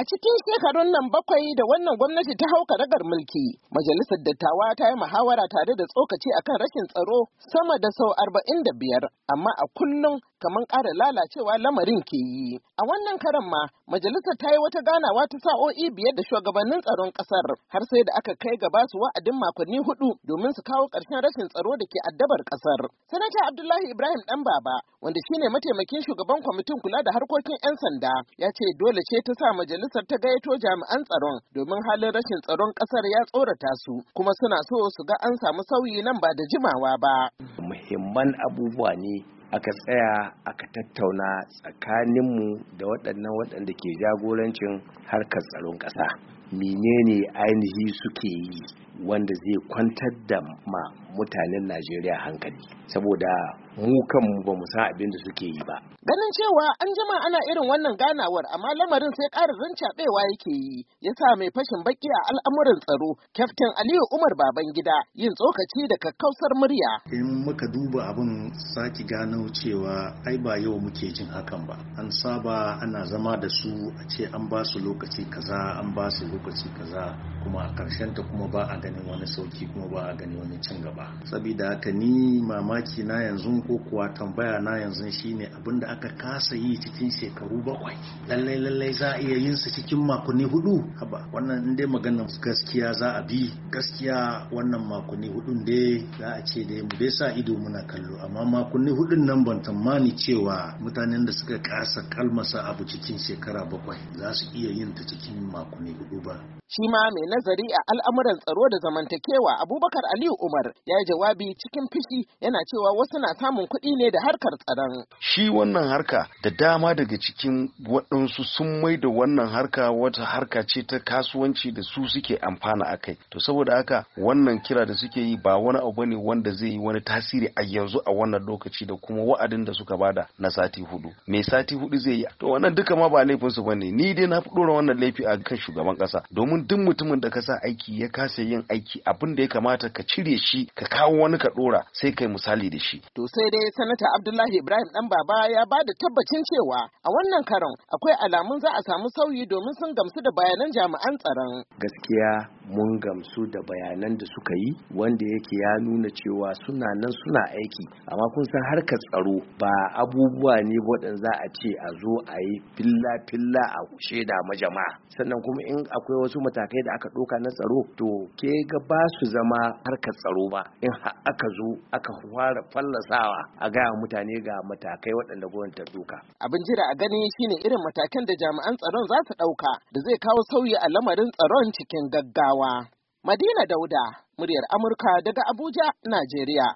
A cikin shekarun nan 7 da wannan gwamnati ta hau karagar mulki, Majalisar Dattawa ta yi muhawara tare da tsokaci akan rashin tsaro sama da sau 45, amma a kullum kamar ƙara lalacewa lamarin ke yi. A wannan karan ma, majalisar ta yi wata ganawa ta sa'o'i 5 da shugabannin tsaron ƙasar, har sai da aka kai gaba su wa'adin makonni 4 domin su kawo ƙarshen rashin tsaro da ke addabar ƙasar. Sanata Abdullahi Ibrahim Ɗanbaba, wanda shine mataimakin shugaban kwamitin kula da harkokin 'yan sanda, ya ce dole ce ta sa majalisar ta gayyato jami'an tsaron domin halin rashin tsaron ƙasar ya tsorata su, kuma suna so su ga an samu sauyi nan ba da jimawa ba. Muhimman abubuwa ne aka tsaya aka tattauna tsakaninmu da waɗanda ke jagorancin harkar tsaron ƙasa. Menene ainihi suke yi wanda zai kwantar da mutanen Najeriya hankali, saboda mu kanmu ba mu san abin da suke yi ba. Ganin cewa an jima ana irin wannan ganawar amma lamarin sai ƙara rincaɓewa yake yi, yasa mai fashin baki a al'amuran tsaro, Kyaftin Aliyu Umar Babangida, yin tsokaci da kakkausar murya. In muka duba abin saki gano cewa ai ba yau muke jin hakan ba. An saba ana zama da su a ce an ba su lokaci kaza, an ba su lokaci kaza, kuma a ƙarshen ta kuma ba a ganin wani sauki, kuma ba a ganin wani cin gaba. Saboda haka ni mamaki na yanzu ko kuwa tambaya na yanzu shine abin da aka kasa yi cikin shekaru 7, lallai za a iya yin su cikin makonni 4. haba wannan in dai maganar gaskiya za a bi, gaskiya wannan makonni 4 dai za a ce dai mu dai sa ido muna kallo, amma makonni 4 nan ban tamani cewa mutanen da suka kasa kalmasa abu cikin shekara 7 za su iya yin ta cikin makonni 4 ba. Shi ma mai nazari a al'amuran tsaro da zamantakewa Abubakar Aliyu Umar ya yi jawabi cikin fishi, yana cewa wasu na samun kuɗi ne da harkar tsaron. Shi wannan harka da dama daga cikin waɗansu sun mai da wannan harka wata harka ce ta kasuwanci da su suke amfana a kai. To saboda haka wannan kira da suke yi ba wani abu ne wanda zai yi wani tasiri a yanzu a wannan lokaci da kuma wa'adin da suka bada na sati 4. Me sati 4 zai yi? To wannan duka ma ba laifinsu bane. Ni dai na fi ɗora wannan laifi a kan shugaban ƙasa, domin duk mutumin da ka sa aiki ya kasa yin aiki, abin da ya kamata ka cire shi ka kawo wani ka dora sai kai misali da shi. To sai dai Sanata Abdullahi Ibrahim Ɗanbaba ya ba da tabbacin cewa a wannan karon akwai alamun za a samu sauyi domin sun gamsu da bayanan jami'an tsaron. Gaskiya mun gamsu da bayanan da suka yi, wanda yake ya nuna cewa suna nan suna aiki, amma kun san harkar tsaro ba abubuwa ne waɗanda za a ce a zo a yi filla a shaida ma jama'a. Sannan kuma in akwai wasu matakai da aka ɗauka na tsaro, to ke ga ba su zama harkar tsaro ba in aka zo aka fara fallasawa a gaya mutane ga matakai waɗanda gwamnati ta ɗauka. Abin jira a gani shine irin matakan da jami'an tsaron za su ɗauka da zai kawo sauyi a lamarin tsaron cikin gaggawa. Madina Dauda, muryar Amurka daga Abuja, Najeriya.